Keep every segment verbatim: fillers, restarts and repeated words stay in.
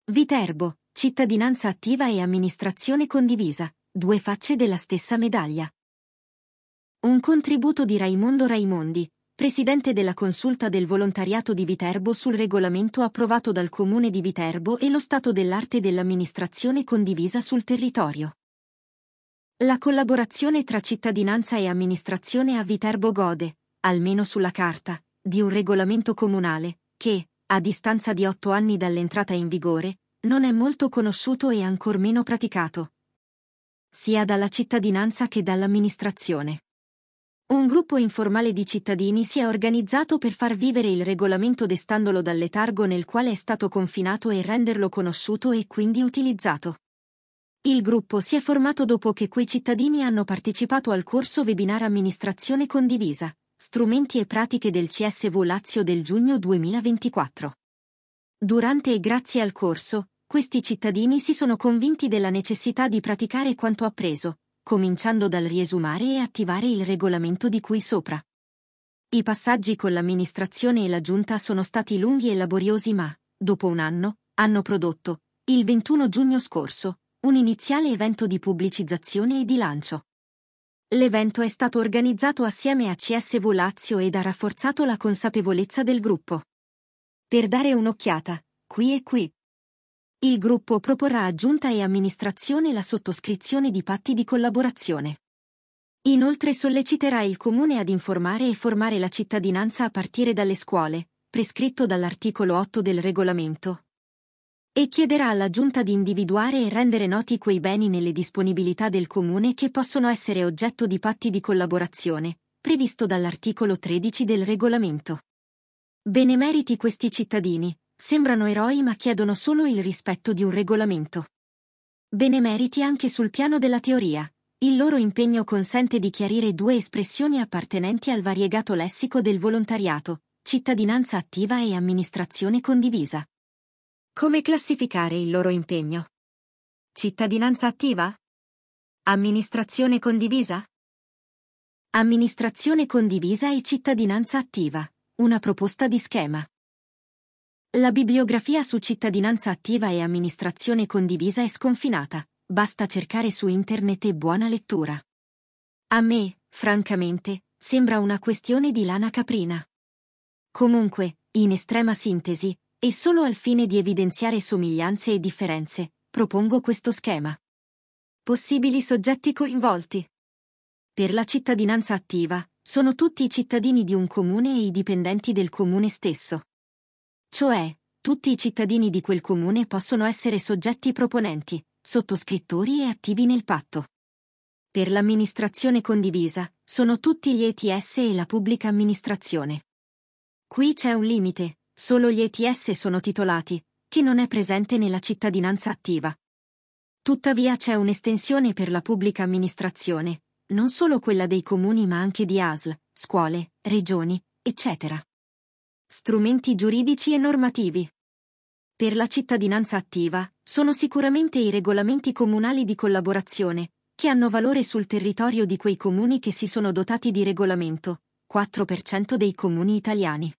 Viterbo, cittadinanza attiva e amministrazione condivisa, due facce della stessa medaglia. Un contributo di Raimondo Raimondi, presidente della Consulta del Volontariato di Viterbo sul regolamento approvato dal Comune di Viterbo e lo stato dell'arte dell'amministrazione condivisa sul territorio. La collaborazione tra cittadinanza e amministrazione a Viterbo gode, almeno sulla carta, di un regolamento comunale, che, a distanza di otto anni dall'entrata in vigore, non è molto conosciuto e ancor meno praticato, sia dalla cittadinanza che dall'amministrazione. Un gruppo informale di cittadini si è organizzato per far vivere il regolamento destandolo dal letargo nel quale è stato confinato e renderlo conosciuto e quindi utilizzato. Il gruppo si è formato dopo che quei cittadini hanno partecipato al corso webinar Amministrazione condivisa, strumenti e pratiche del C S V Lazio del giugno duemilaventiquattro. Durante e grazie al corso, questi cittadini si sono convinti della necessità di praticare quanto appreso, cominciando dal riesumare e attivare il regolamento di cui sopra. I passaggi con l'amministrazione e la giunta sono stati lunghi e laboriosi ma, dopo un anno, hanno prodotto, il ventuno giugno scorso, un iniziale evento di pubblicizzazione e di lancio. L'evento è stato organizzato assieme a C S V Lazio ed ha rafforzato la consapevolezza del gruppo. Per dare un'occhiata, qui e qui. Il gruppo proporrà a giunta e amministrazione la sottoscrizione di patti di collaborazione. Inoltre solleciterà il Comune ad informare e formare la cittadinanza a partire dalle scuole, prescritto dall'articolo otto del regolamento. E chiederà alla giunta di individuare e rendere noti quei beni nelle disponibilità del Comune che possono essere oggetto di patti di collaborazione, previsto dall'articolo tredici del regolamento. Benemeriti questi cittadini, sembrano eroi ma chiedono solo il rispetto di un regolamento. Benemeriti anche sul piano della teoria, il loro impegno consente di chiarire due espressioni appartenenti al variegato lessico del volontariato, cittadinanza attiva e amministrazione condivisa. Come classificare il loro impegno? Cittadinanza attiva? Amministrazione condivisa? Amministrazione condivisa e cittadinanza attiva. Una proposta di schema. La bibliografia su cittadinanza attiva e amministrazione condivisa è sconfinata, basta cercare su internet e buona lettura. A me, francamente, sembra una questione di lana caprina. Comunque, in estrema sintesi, e solo al fine di evidenziare somiglianze e differenze, propongo questo schema. Possibili soggetti coinvolti. Per la cittadinanza attiva, sono tutti i cittadini di un comune e i dipendenti del comune stesso. Cioè, tutti i cittadini di quel comune possono essere soggetti proponenti, sottoscrittori e attivi nel patto. Per l'amministrazione condivisa, sono tutti gli E T S e la pubblica amministrazione. Qui c'è un limite, solo gli E T S sono titolati, che non è presente nella cittadinanza attiva. Tuttavia c'è un'estensione per la pubblica amministrazione, non solo quella dei comuni ma anche di A S L, scuole, regioni, eccetera. Strumenti giuridici e normativi. Per la cittadinanza attiva, sono sicuramente i regolamenti comunali di collaborazione, che hanno valore sul territorio di quei comuni che si sono dotati di regolamento, quattro per cento dei comuni italiani.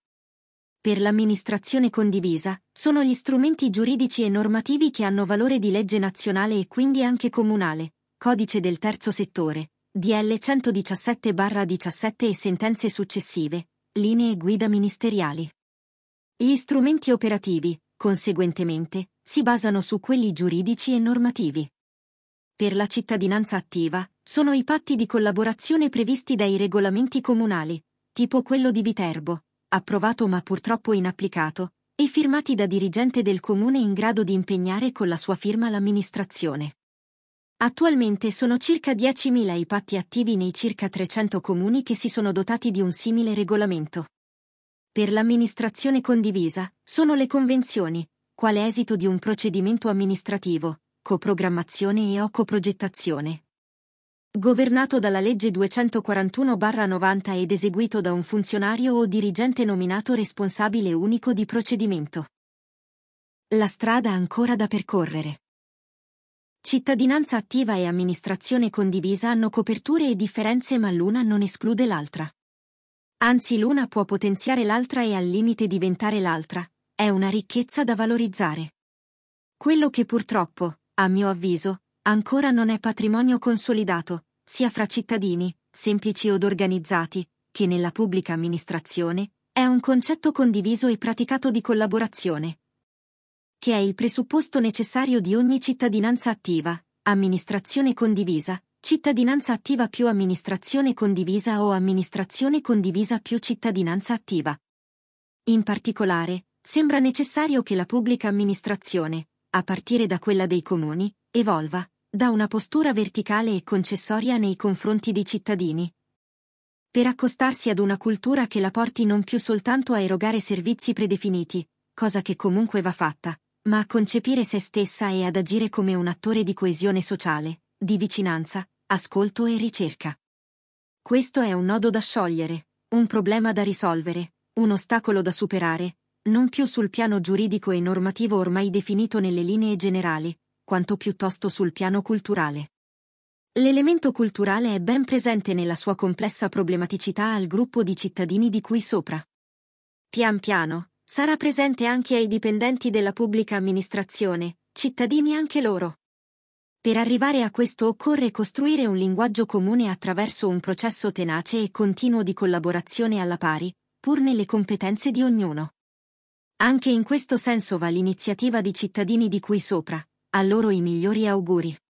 Per l'amministrazione condivisa, sono gli strumenti giuridici e normativi che hanno valore di legge nazionale e quindi anche comunale, codice del terzo settore, D L centodiciassette diciassette e sentenze successive, linee guida ministeriali. Gli strumenti operativi, conseguentemente, si basano su quelli giuridici e normativi. Per la cittadinanza attiva, sono i patti di collaborazione previsti dai regolamenti comunali, tipo quello di Viterbo, approvato ma purtroppo inapplicato, e firmati da dirigente del comune in grado di impegnare con la sua firma l'amministrazione. Attualmente sono circa diecimila i patti attivi nei circa trecento comuni che si sono dotati di un simile regolamento. Per l'amministrazione condivisa, sono le convenzioni, quale esito di un procedimento amministrativo, coprogrammazione e o coprogettazione. Governato dalla legge duecentoquarantuno novanta ed eseguito da un funzionario o dirigente nominato responsabile unico di procedimento. La strada ancora da percorrere. Cittadinanza attiva e amministrazione condivisa hanno coperture e differenze ma l'una non esclude l'altra. Anzi l'una può potenziare l'altra e al limite diventare l'altra, è una ricchezza da valorizzare. Quello che purtroppo, a mio avviso, ancora non è patrimonio consolidato, sia fra cittadini, semplici od organizzati, che nella pubblica amministrazione, è un concetto condiviso e praticato di collaborazione, che è il presupposto necessario di ogni cittadinanza attiva, amministrazione condivisa, cittadinanza attiva più amministrazione condivisa o amministrazione condivisa più cittadinanza attiva. In particolare, sembra necessario che la pubblica amministrazione, a partire da quella dei comuni, evolva, da una postura verticale e concessoria nei confronti dei cittadini, per accostarsi ad una cultura che la porti non più soltanto a erogare servizi predefiniti, cosa che comunque va fatta, ma a concepire se stessa e ad agire come un attore di coesione sociale, di vicinanza, ascolto e ricerca. Questo è un nodo da sciogliere, un problema da risolvere, un ostacolo da superare, non più sul piano giuridico e normativo ormai definito nelle linee generali, quanto piuttosto sul piano culturale. L'elemento culturale è ben presente nella sua complessa problematicità al gruppo di cittadini di cui sopra. Pian piano, sarà presente anche ai dipendenti della pubblica amministrazione, cittadini anche loro. Per arrivare a questo occorre costruire un linguaggio comune attraverso un processo tenace e continuo di collaborazione alla pari, pur nelle competenze di ognuno. Anche in questo senso va l'iniziativa di cittadini di cui sopra, a loro i migliori auguri.